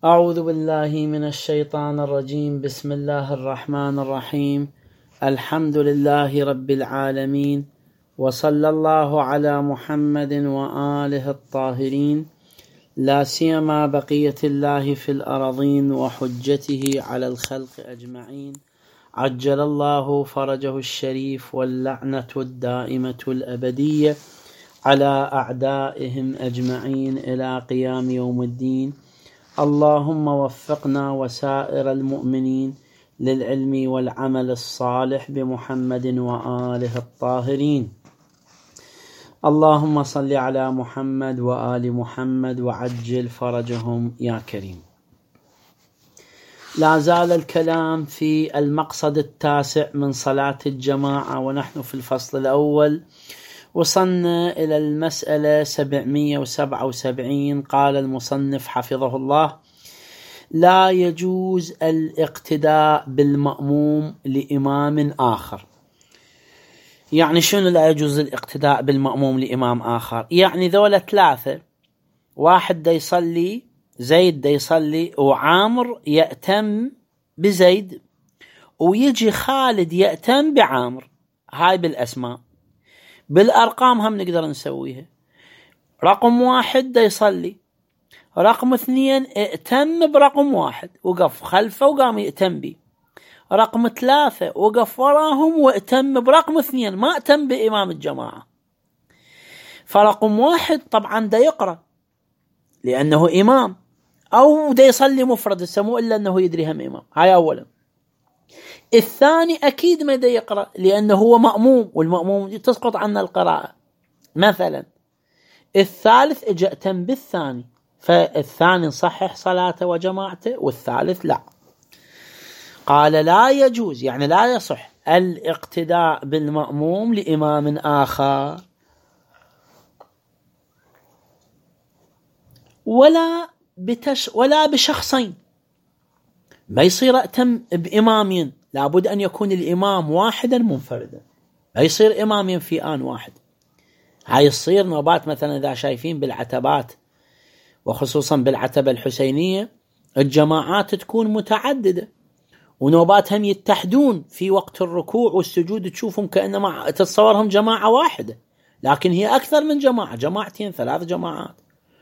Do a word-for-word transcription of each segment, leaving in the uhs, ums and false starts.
أعوذ بالله من الشيطان الرجيم. بسم الله الرحمن الرحيم. الحمد لله رب العالمين، وصلى الله على محمد وآله الطاهرين، لا سيما بقية الله في الأرضين وحجته على الخلق أجمعين، عجل الله فرجه الشريف، واللعنة الدائمة الأبدية على أعدائهم أجمعين إلى قيام يوم الدين. اللهم وفقنا وسائر المؤمنين للعلم والعمل الصالح بمحمد وآله الطاهرين. اللهم صل على محمد وآل محمد وعجل فرجهم يا كريم. لا زال الكلام في المقصد التاسع من صلاة الجماعة، ونحن في الفصل الأول. وصلنا إلى المسألة سبعمئة وسبعة وسبعين. قال المصنف حفظه الله: لا يجوز الاقتداء بالمأموم لإمام آخر. يعني شنو لا يجوز الاقتداء بالمأموم لإمام آخر؟ يعني ذولا ثلاثة، واحد دا يصلي، زيد دا يصلي، وعامر يأتم بزيد، ويجي خالد يأتم بعامر. هاي بالأسماء. بالأرقام هم نقدر نسويها. رقم واحد دا يصلي، رقم اثنين ائتم برقم واحد وقف خلفه وقام يأتم بي، رقم ثلاثة وقف وراهم وائتم برقم اثنين، ما ائتم بإمام الجماعة. فرقم واحد طبعا دا يقرأ لأنه إمام، أو دا يصلي مفرد السمو إلا أنه يدري هم إمام. هاي أولا. الثاني أكيد ما دا يقرأ لأنه هو مأموم، والمأموم تسقط عنا القراءة مثلا. الثالث اجأتم بالثاني، فالثاني نصحح صلاته وجماعته، والثالث لا. قال لا يجوز، يعني لا يصح الاقتداء بالمأموم لإمام آخر، ولا بتش ولا بشخصين. ما يصير أتم بإمامين، لابد أن يكون الإمام واحدا منفردا، ما يصير إمامين في آن واحد. هاي يصير نوبات مثلا إذا شايفين بالعتبات، وخصوصا بالعتبة الحسينية، الجماعات تكون متعددة، ونوبات هم يتحدون في وقت الركوع والسجود، تشوفهم كأنما تتصورهم جماعة واحدة، لكن هي أكثر من جماعة، جماعتين ثلاث جماعات.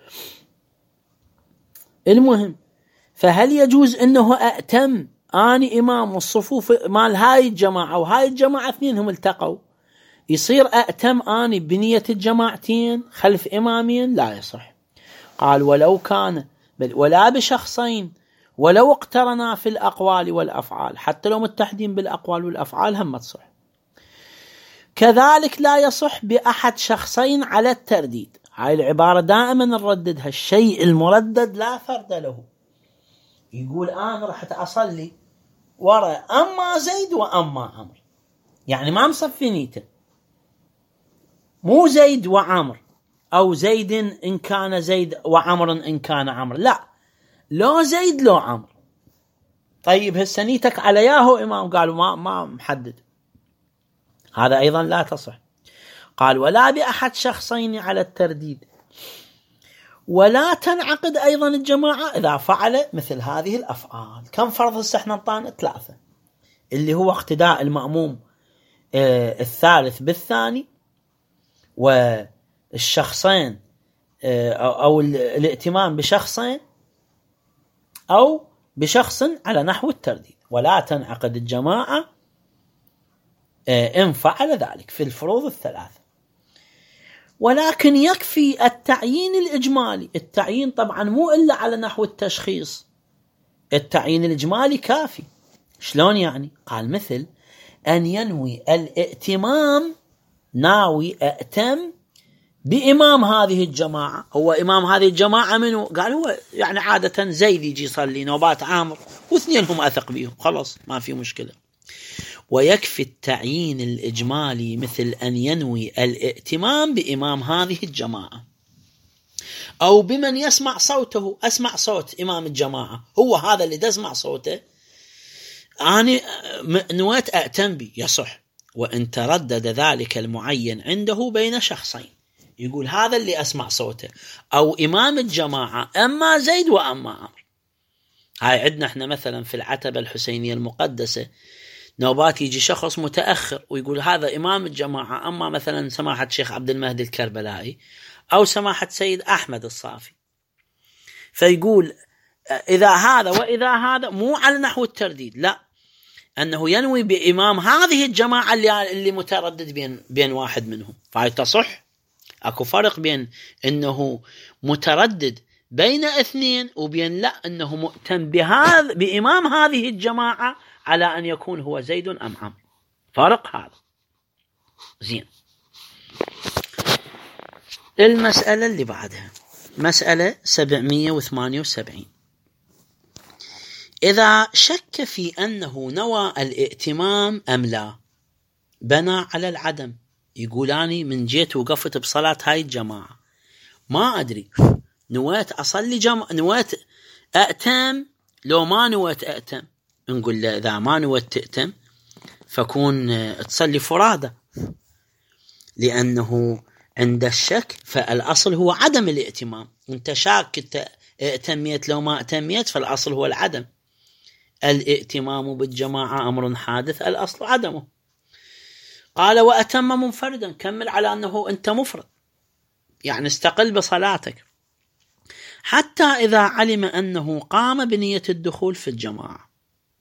المهم، فهل يجوز أنه أأتم آني إمام والصفوف مال هاي الجماعة وهاي الجماعة اثنين هم التقوا، يصير أأتم آني بنية الجماعتين خلف إمامين؟ لا يصح. قال ولو كان بل ولا بشخصين، ولو اقترنا في الأقوال والأفعال، حتى لو متحدين بالأقوال والأفعال هم تصح. كذلك لا يصح بأحد شخصين على الترديد. هاي العبارة دائما نرددها، الشيء المردد لا فرد له. يقول أنا رحت أصلي ورا أما زيد وأما عمر، يعني ما مصفي نيته، مو زيد وعمر، أو زيد إن كان زيد وعمر إن كان عمر، لا، لو زيد لو عمر. طيب هسنيتك على ياهو إمام، قالوا ما ما محدد، هذا أيضا لا تصح. قال ولا بأحد شخصين على الترديد، ولا تنعقد أيضا الجماعة إذا فعل مثل هذه الأفعال. كم فرض السحنطان؟ ثلاثة، اللي هو اقتداء المأموم آه الثالث بالثاني، والشخصين آه أو الائتمام بشخصين، أو بشخص على نحو الترديد. ولا تنعقد الجماعة آه إن فعل ذلك في الفروض الثلاثة. ولكن يكفي التعيين الإجمالي. التعيين طبعا مو إلا على نحو التشخيص، التعيين الإجمالي كافي. شلون يعني؟ قال مثل أن ينوي الائتمام، ناوي أأتم بإمام هذه الجماعة. هو إمام هذه الجماعة منه؟ قال هو يعني عادة زيد يجي يصلي، نوبات عامر، واثنين هم أثق بهم، خلاص ما في مشكلة. ويكفي التعيين الإجمالي مثل أن ينوي الائتمام بإمام هذه الجماعة، أو بمن يسمع صوته. أسمع صوت إمام الجماعة، هو هذا اللي تسمع صوته، أنا نويت أأتم به، يصح. وإن تردد ذلك المعين عنده بين شخصين، يقول هذا اللي أسمع صوته، أو إمام الجماعة أما زيد وأما عمر، هاي عندنا احنا مثلا في العتبة الحسينية المقدسة نوبات يجي شخص متأخر ويقول هذا إمام الجماعة، أما مثلا سماحة الشيخ عبد المهدي الكربلائي أو سماحة سيد أحمد الصافي، فيقول إذا هذا وإذا هذا، مو على نحو الترديد، لا، أنه ينوي بإمام هذه الجماعة اللي, اللي متردد بين, بين واحد منهم، فهي تصح. أكو فرق بين أنه متردد بين اثنين وبين لا أنه مؤتم بهذا بإمام هذه الجماعة على أن يكون هو زيد أم عمرو، فرق هذا. زين، المسألة اللي بعدها مسألة سبعمية وثمانية وسبعين. إذا شك في أنه نوى الائتمام أم لا، بنى على العدم، يقولاني من جيت وقفت بصلاة هاي الجماعة ما أدري نويت أصلي جمع نويت أأتم لو ما نويت أأتم، نقول له إذا ما نويت تأتم فكون تصلي فرادة، لأنه عند الشك فالأصل هو عدم الائتمام. أنت شاك ائتميت لو ما ائتميت فالأصل هو العدم. الائتمام بالجماعة أمر حادث، الأصل عدمه. قال وأتم منفردا، كمل على أنه أنت مفرد، يعني استقل بصلاتك، حتى إذا علم أنه قام بنية الدخول في الجماعة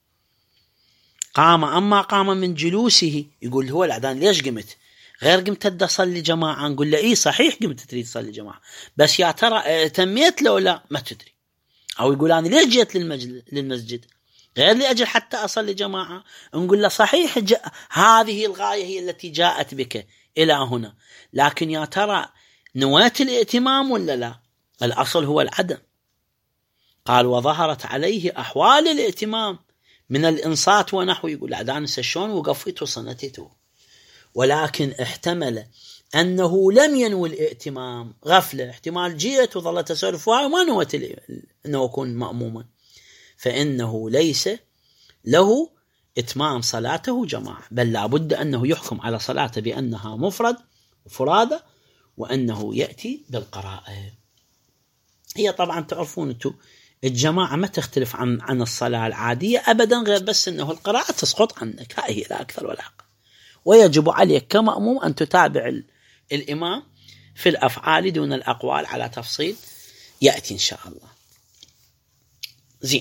قام، أما قام من جلوسه، يقول هو الأذان ليش قمت غير قمت أدى صلي جماعة، نقول له إيه صحيح قمت تريد تصلي جماعة، بس يا ترى تميت له لا ما تدري. أو يقول أنا ليش جيت للمسجد غير لأجل حتى أصلي جماعة، نقول له صحيح جاء هذه الغاية هي التي جاءت بك إلى هنا، لكن يا ترى نويت الائتمام ولا لا، الأصل هو العدم. قال وظهرت عليه أحوال الائتمام من الإنصات ونحو، يقول أذان سشون وقفت وصنتته، ولكن احتمل أنه لم ينوي الائتمام، غفلة، احتمال جيت وظلت أسولف وما نويت أنه يكون مأموما، فإنه ليس له إتمام صلاته جماعة، بل لابد أنه يحكم على صلاته بأنها مفرد وفرادة، وأنه يأتي بالقراءة. هي طبعا تعرفون أنتم الجماعة ما تختلف عن عن الصلاة العادية أبدا، غير بس أنه القراءة تسقط عنك، هاي هي لا أكثر ولا أقل. ويجب عليك كمأموم أن تتابع الإمام في الأفعال دون الأقوال على تفصيل يأتي إن شاء الله. زين،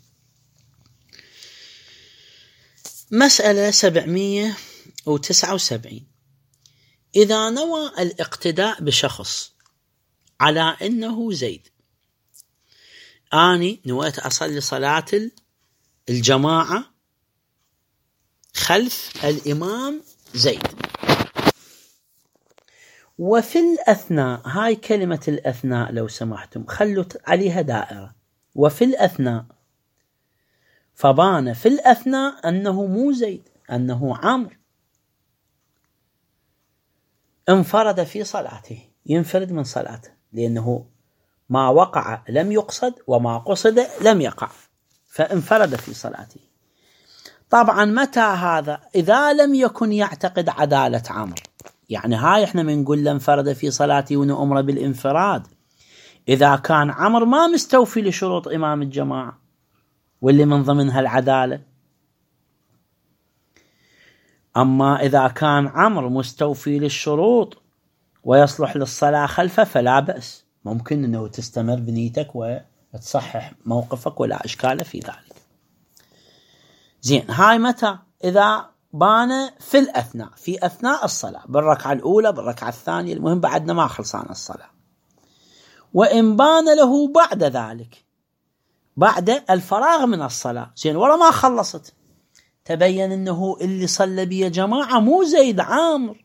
مسألة سبعمية وتسعة وسبعين. إذا نوى الاقتداء بشخص على أنه زيد، أني نويت أصلي صلاة الجماعة خلف الإمام زيد، وفي الأثناء، هاي كلمة الأثناء لو سمحتم خلوا عليها دائرة، وفي الأثناء، فبان في الأثناء أنه مو زيد أنه عمرو، انفرد في صلاته، ينفرد من صلاته، لأنه ما وقع لم يقصد وما قصد لم يقع، فانفرد في صلاته. طبعا متى هذا؟ إذا لم يكن يعتقد عدالة عمرو، يعني هاي احنا بنقول له انفرد في صلاته ونؤمر بالانفراد إذا كان عمرو ما مستوفي لشروط إمام الجماعة واللي من ضمنها العدالة. أما إذا كان عمرو مستوفي للشروط ويصلح للصلاة خلفه فلا بأس، ممكن أنه تستمر بنيتك وتصحح موقفك ولا إشكال في ذلك. زين، هاي متى؟ إذا بان في الأثناء، في أثناء الصلاة، بالركعة الأولى بالركعة الثانية، المهم بعدنا ما خلصان الصلاة. وإن بان له بعد ذلك، بعد الفراغ من الصلاة، زين ولا ما خلصت، تبين أنه اللي صلى بي جماعة مو زيد عامر،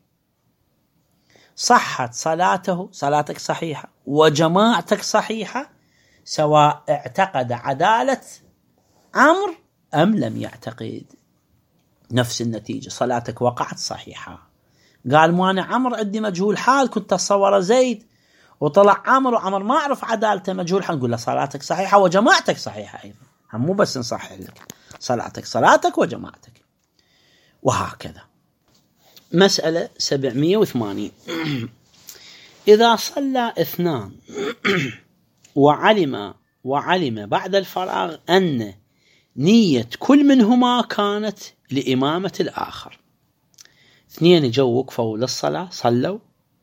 صحت صلاته، صلاتك صحيحة وجماعتك صحيحة، سواء اعتقد عدالة عمرو أم لم يعتقد، نفس النتيجة، صلاتك وقعت صحيحة. قال ما أنا عمرو عندي مجهول حال، كنت أتصور زيد وطلع عمرو وعمر ما أعرف عدالته مجهول حال، نقول له صلاتك صحيحة وجماعتك صحيحة أيضا، هم مو بس نصحح لك صلاتك، صلاتك وجماعتك. وهكذا. مسألة سبعمية وثمانين. إذا صلى اثنان وعلم وعلم بعد الفراغ أن نية كل منهما كانت لإمامة الآخر. اثنين جو وقفوا للصلاة صلوا،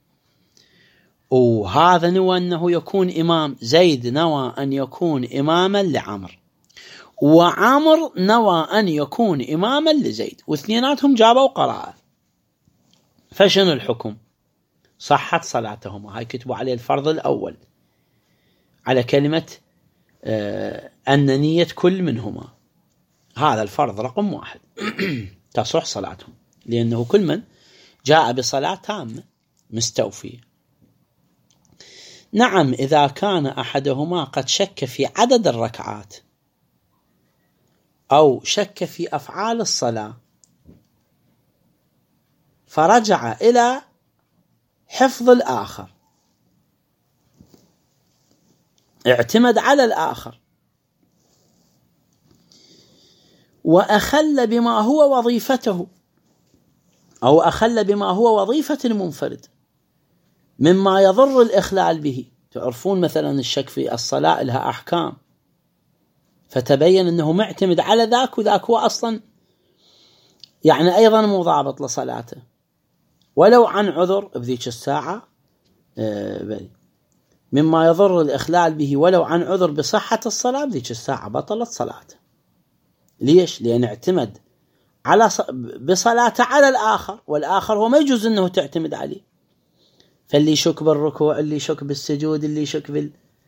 وهذا نوى أنه يكون إمام، زيد نوى أن يكون إماما لعمر، وعمر نوى أن يكون إماما لزيد، واثنيناتهم جابوا قراءة. فشنو الحكم؟ صحت صلاتهما. هاي كتبوا عليه الفرض الأول على كلمة آه أن نية كل منهما، هذا الفرض رقم واحد. تصح صلاتهم لأنه كل من جاء بصلاة تامة مستوفية. نعم إذا كان أحدهما قد شك في عدد الركعات أو شك في أفعال الصلاة فرجع إلى حفظ الآخر، اعتمد على الآخر وأخل بما هو وظيفته أو أخل بما هو وظيفة المنفرد مما يضر الإخلال به. تعرفون مثلا الشك في الصلاة لها أحكام، فتبين أنه معتمد على ذاك، وذاك هو أصلا يعني أيضا مو ضابط لصلاته ولو عن عذر بذيك الساعة مما يضر الإخلال به ولو عن عذر بصحة الصلاة، بذيك الساعة بطلت صلاته. ليش؟ لأن اعتمد على بصلاته على الآخر، والآخر هو ما يجوز أنه تعتمد عليه. فاللي يشك بالركوع، اللي يشك بالسجود، اللي يشك بال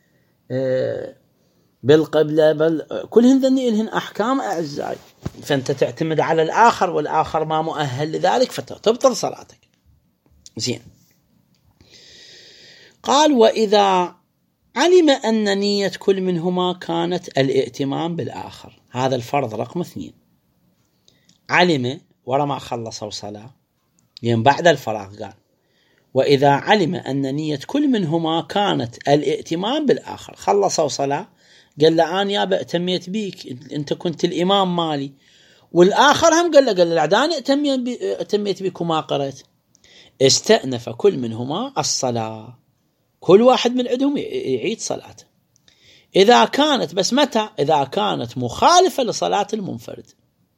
بالقبلة، بل كلهن ذني لهن أحكام أعزائي، فأنت تعتمد على الآخر والآخر ما مؤهل لذلك فتبطل صلاتك. زين. قال وإذا علم أن نية كل منهما كانت الائتمام بالآخر، هذا الفرض رقم اثنين. علم ورا ما خلصوا صلاة، يعني بعد الفراغ قال وإذا علم أن نية كل منهما كانت الائتمام بالآخر، خلصوا صلاة قال له أنا يابا اتميت بيك، أنت كنت الإمام مالي، والآخر هم قال له قال له العداني اتميت بيك وما قرأت، استأنف كل منهما الصلاة، كل واحد من عندهم يعيد صلاته. إذا كانت بس متى؟ إذا كانت مخالفة لصلاة المنفرد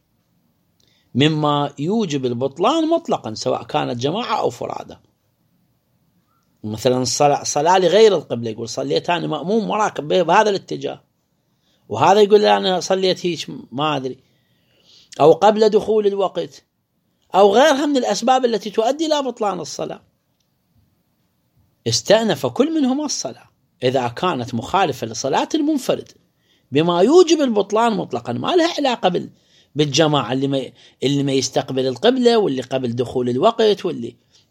مما يوجب البطلان مطلقا سواء كانت جماعة أو فرادة. مثلا الصلاة صلاة لغير القبلة، يقول صليت أنا مأموم وراك بهذا الاتجاه، وهذا يقول أنا صليت هيك ما أدري، أو قبل دخول الوقت، أو غيرها من الأسباب التي تؤدي إلى بطلان الصلاة. استأنف كل منهما الصلاة إذا كانت مخالفة لصلاة المنفرد بما يوجب البطلان مطلقا، ما لها علاقة بالجماعة اللي ما اللي ما يستقبل القبلة واللي قبل دخول الوقت، واللي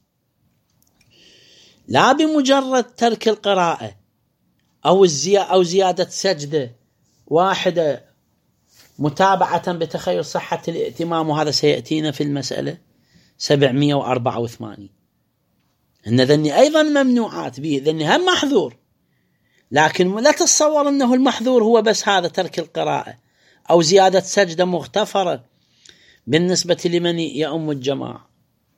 لا بمجرد ترك القراءة أو الزيا أو زيادة سجدة واحدة متابعة بتخيل صحة الائتمام، وهذا سيأتينا في المسألة سبعمائة وأربعة وثمانين. إن ذني أيضا ممنوعات به، ذني هم محذور، لكن لا تتصور أنه المحذور هو بس هذا ترك القراءة أو زيادة سجدة مغتفرة بالنسبة لمن يؤم الجماعة.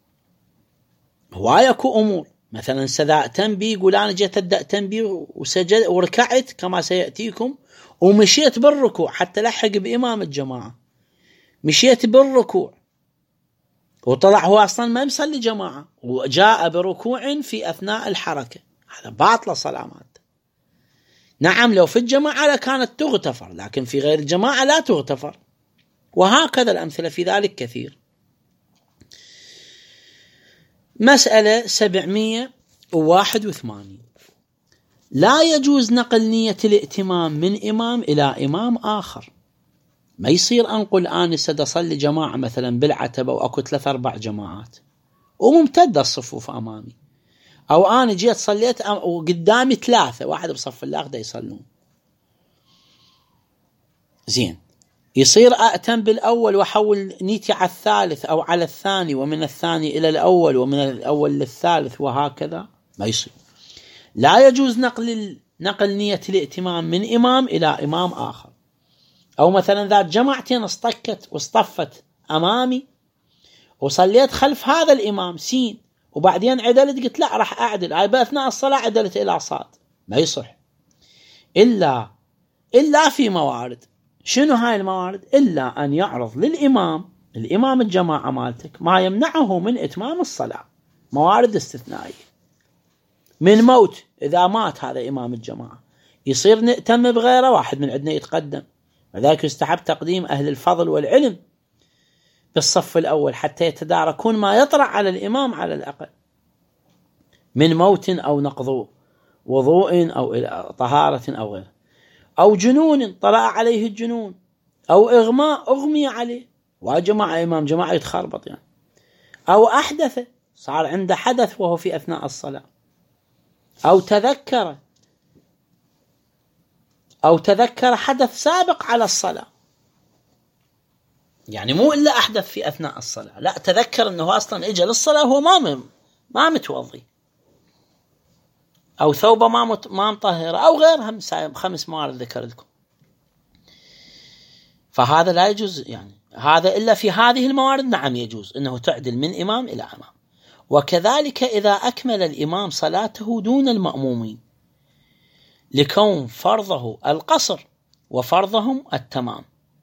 هوايكو أمور، مثلا سذاء تنبي يقول أنا جيت أبدأ تنبي وسجد وركعت كما سيأتيكم ومشيت بالركوع حتى لحق بإمام الجماعة، مشيت بالركوع وطلع هو أصلا ما يصلي جماعة وجاء بركوع في أثناء الحركة، هذا باطل صلامات. نعم لو في الجماعة لكانت تغتفر، لكن في غير الجماعة لا تغتفر، وهكذا الأمثلة في ذلك كثير. مسألة سبعمائة وواحد وثمانين. لا يجوز نقل نية الائتمام من إمام إلى إمام آخر. ما يصير أنقل آنسة أصلي جماعة مثلا بالعتبة وأكو ثلاث أربع جماعات وممتدة الصفوف أمامي، أو أنا جيت صليت وقدامي ثلاثة واحد بصف الأخذ يصلون. زين، يصير أأتم بالأول وحول نيتي على الثالث أو على الثاني، ومن الثاني إلى الأول ومن الأول للثالث وهكذا؟ ما يصير. لا يجوز نقل نقل نية الائتمام من إمام إلى إمام آخر. أو مثلا ذات جماعتين اصطكت واصطفت أمامي وصليت خلف هذا الإمام سين، وبعدين عدلت قلت لا راح أعدل، هاي بأثناء الصلاة عدلت إلى صاد، ما يصح إلا إلا في موارد. شنو هاي الموارد؟ إلا أن يعرض للإمام الإمام الجماعة مالتك ما يمنعه من إتمام الصلاة. موارد استثنائية. من موت، إذا مات هذا إمام الجماعة يصير نأتم بغيره، واحد من عندنا يتقدم، وذلك يستحب تقديم أهل الفضل والعلم بالصف الأول حتى يتداركون ما يطرأ على الإمام على الأقل من موت أو نقض وضوء أو طهارة أو غيره، أو جنون طلع عليه الجنون، أو إغماء أغمي عليه وجماعة إمام جماعة يتخربط يعني، أو أحدث صار عنده حدث وهو في أثناء الصلاة، أو تذكر أو تذكر حدث سابق على الصلاة، يعني مو إلا أحدث في أثناء الصلاة، لا تذكر أنه أصلا إجا للصلاة وهو ما ما متوضي، أو ثوبه ما مت ما مطهرة أو غيرها، خمس موارد ذكر لكم. فهذا لا يجوز يعني، هذا إلا في هذه الموارد نعم يجوز أنه تعدل من إمام إلى إمام. وكذلك إذا أكمل الإمام صلاته دون المأمومين لكون فرضه القصر وفرضهم التمام،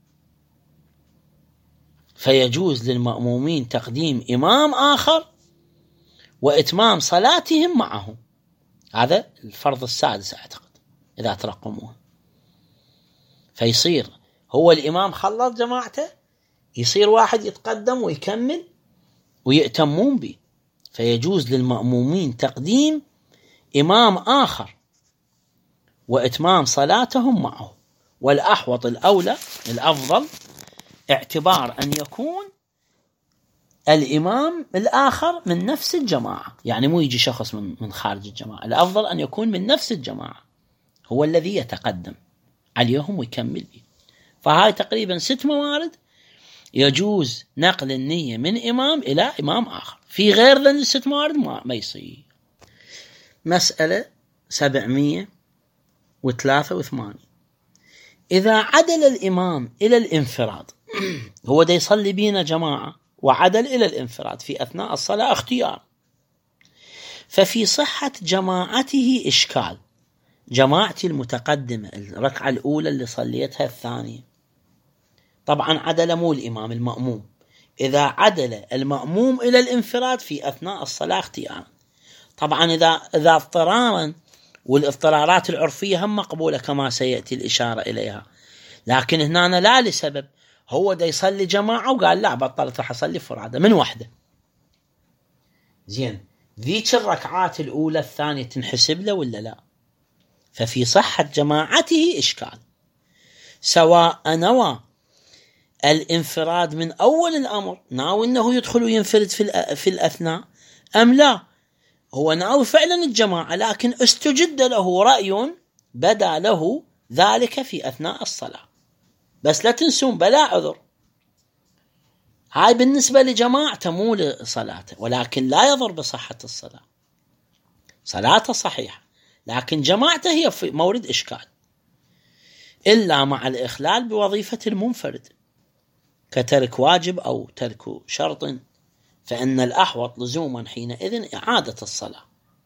فيجوز للمأمومين تقديم إمام آخر وإتمام صلاتهم معه. هذا الفرض السادس أعتقد إذا ترقموه. فيصير هو الإمام خلص جماعته، يصير واحد يتقدم ويكمل ويأتمون به، فيجوز للمأمومين تقديم إمام آخر وإتمام صلاتهم معه. والأحوط الأولى الأفضل اعتبار أن يكون الإمام الآخر من نفس الجماعة، يعني مو يجي شخص من من خارج الجماعة، الأفضل أن يكون من نفس الجماعة هو الذي يتقدم عليهم ويكمل به. فهاي تقريبا ست موارد يجوز نقل النية من إمام إلى إمام آخر، في غير ذن الست موارد ما, ما يصير. مسألة سبعمية وثلاثة وثمانين. إذا عدل الإمام إلى الانفراد هو دا يصلي بينا جماعة وعدل إلى الانفراد في أثناء الصلاة اختيار، ففي صحة جماعته إشكال. جماعتي المتقدمة الركعة الأولى اللي صليتها الثانية، طبعا عدل مو الإمام المأموم، إذا عدل المأموم إلى الانفراد في أثناء الصلاة اختيارا، طبعا إذا إذا اضطرارا، والاضطرارات العرفية هم مقبولة كما سيأتي الإشارة إليها، لكن هنا لا لسبب، هو دا يصلي جماعة وقال لا بطلت راح أصلي فرادة من وحدة، زين ذيك الركعات الأولى الثانية تنحسب له ولا لا؟ ففي صحة جماعته إشكال، سواء نوى الانفراد من أول الأمر، ناوي أنه يدخل وينفرد في, في الأثناء، أم لا هو ناوي فعلا الجماعة لكن استجد له رأي بدا له ذلك في أثناء الصلاة. بس لا تنسون بلا عذر، هاي بالنسبة لجماعته مو لصلاته، ولكن لا يضر بصحة الصلاة، صلاته صحيحة لكن جماعته هي في مورد إشكال، إلا مع الإخلال بوظيفة المنفرد كترك واجب أو ترك شرط، فإن الأحوط لزوما حينئذ إعادة الصلاة.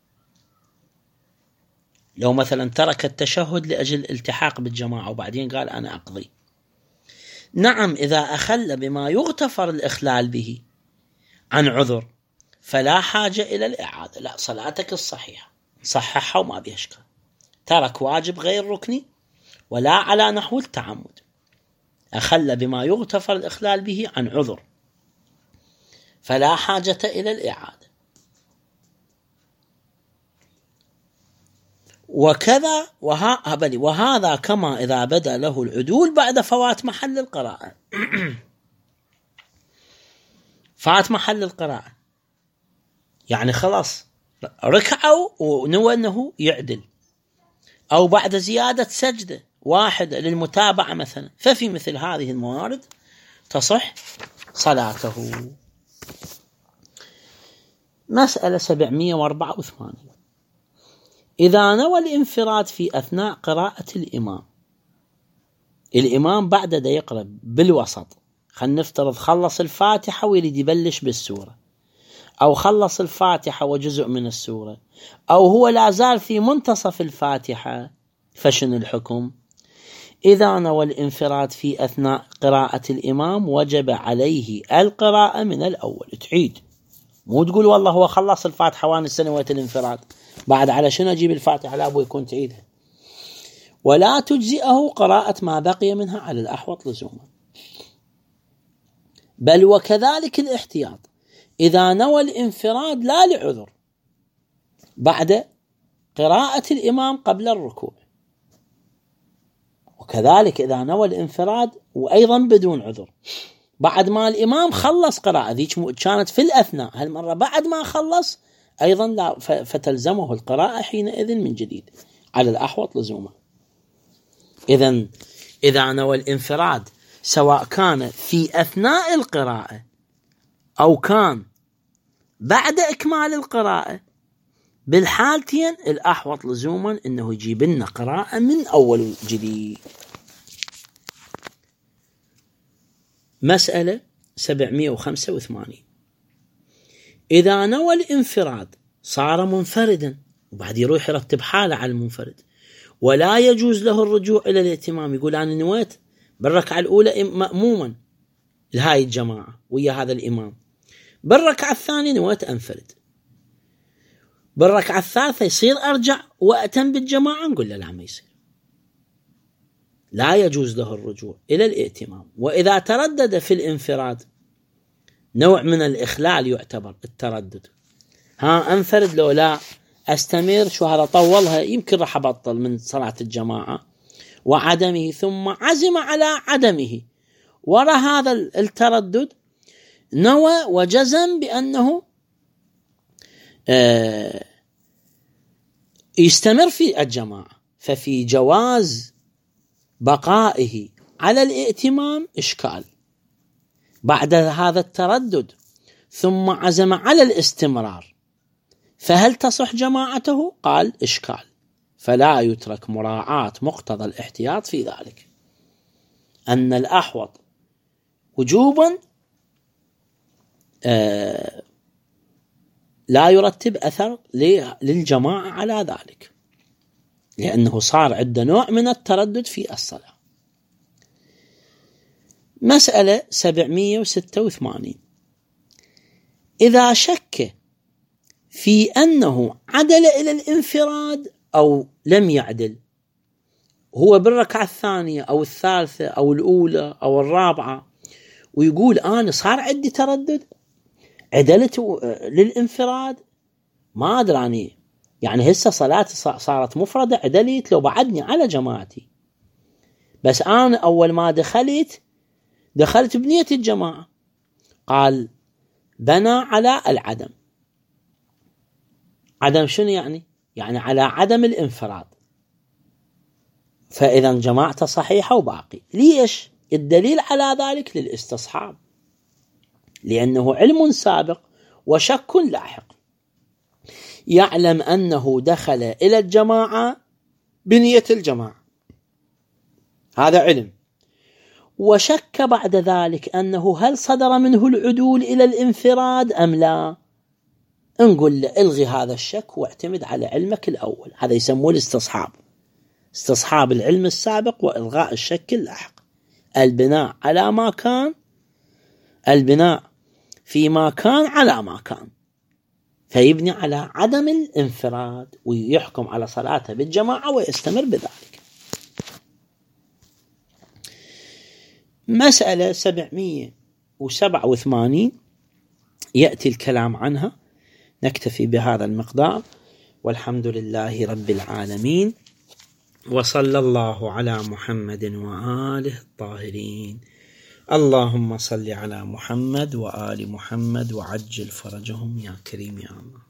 لو مثلا ترك التشهد لأجل الالتحاق بالجماعة وبعدين قال أنا أقضي، نعم إذا أخل بما يغتفر الإخلال به عن عذر فلا حاجة إلى الإعادة، لا صلاتك الصحيحة صححها وما بيشكل، ترك واجب غير ركني ولا على نحو التعمد، أخل بما يغتفر الإخلال به عن عذر فلا حاجة إلى الإعادة. وكذا وها وهذا كما إذا بدأ له العدول بعد فوات محل القراءة فات محل القراءة يعني خلاص ركعوا ونوى أنه يعدل، أو بعد زيادة سجدة واحدة للمتابعة مثلا، ففي مثل هذه الموارد تصح صلاته. مسألة سبعمية وأربعة وثمانين. إذا نوى الانفراد في أثناء قراءة الإمام، الإمام بعد دا يقرأ بالوسط، خلينا نفترض خلص الفاتحة ويريد يبلش بالسورة، أو خلص الفاتحة وجزء من السورة، أو هو لا زال في منتصف الفاتحة، فشن الحكم؟ إذا نوى الانفراد في أثناء قراءة الإمام وجب عليه القراءة من الأول. تعيد، مو تقول والله هو خلص الفاتحة وأنا سنويت الانفراد، بعد على شنو أجيب الفاتحة؟ لا أبو يكون تعيدها. ولا تجزئه قراءة ما بقي منها على الأحوط لزوما. بل وكذلك الاحتياط إذا نوى الانفراد لا لعذر بعد قراءة الإمام قبل الركوع، وكذلك إذا نوى الانفراد وأيضا بدون عذر بعد ما الإمام خلص قراءة، ذيك كانت في الأثناء، هالمرة بعد ما خلص أيضا لا، فتلزمه القراءة حينئذ من جديد على الأحوط لزوما. إذن إذا نوى الانفراد سواء كان في أثناء القراءة أو كان بعد إكمال القراءة، بالحالتين الأحوط لزوما إنه يجيب لنا قراءة من أول جديد. مسألة سبعمائة وخمسة وثمانين. إذا نوى الانفراد صار منفردا وبعد يروح يرتب حاله على المنفرد، ولا يجوز له الرجوع إلى الائتمام، يقول أنا نويت بالركعة الأولى مأموما لهاي الجماعة ويا هذا الإمام، بالركعة الثانية نويت أنفرد، بالركعة الثالثة يصير أرجع وأتم بالجماعة، نقول له لا، ما يصير، لا يجوز له الرجوع إلى الائتمام. وإذا تردد في الانفراد نوع من الإخلال يعتبر التردد، ها أنفرد لو لا أستمر، شو هذا طولها، يمكن راح أبطل من صلاة الجماعة وعدمه، ثم عزم على عدمه، وراء هذا التردد نوى وجزم بأنه آه يستمر في الجماعة، ففي جواز بقائه على الائتمام إشكال. بعد هذا التردد ثم عزم على الاستمرار، فهل تصح جماعته؟ قال إشكال، فلا يترك مراعاة مقتضى الاحتياط في ذلك، أن الأحوط وجوبا آه لا يرتب أثر للجماعة على ذلك، لأنه صار عنده نوع من التردد في الصلاة. مسألة سبعمائة وستة وثمانين. إذا شك في أنه عدل إلى الانفراد أو لم يعدل، هو بالركعة الثانية أو الثالثة أو الأولى أو الرابعة، ويقول أنا صار عندي تردد، عدلت للانفراد، ما أدراني، يعني هسه صلاتي صارت مفردة، عدلت لو بعدني على جماعتي، بس أنا أول ما دخلت دخلت بنية الجماعة. قال بنى على العدم. عدم شنو يعني؟ يعني على عدم الانفراد، فإذا جماعته صحيحة وباقي. ليش؟ الدليل على ذلك للاستصحاب، لأنه علم سابق وشك لاحق، يعلم أنه دخل إلى الجماعة بنية الجماعة، هذا علم، وشك بعد ذلك أنه هل صدر منه العدول إلى الانفراد أم لا، نقول له الغي هذا الشك واعتمد على علمك الأول. هذا يسموه الاستصحاب، استصحاب العلم السابق وإلغاء الشك اللاحق. البناء على ما كان، البناء فيما كان على ما كان، فيبني على عدم الانفراد ويحكم على صلاته بالجماعة ويستمر بذلك. مسألة سبعمائة وسبعة وثمانين يأتي الكلام عنها، نكتفي بهذا المقدار، والحمد لله رب العالمين، وصلى الله على محمد وآله الطاهرين. اللهم صل على محمد وآل محمد وعجل فرجهم يا كريم يا الله.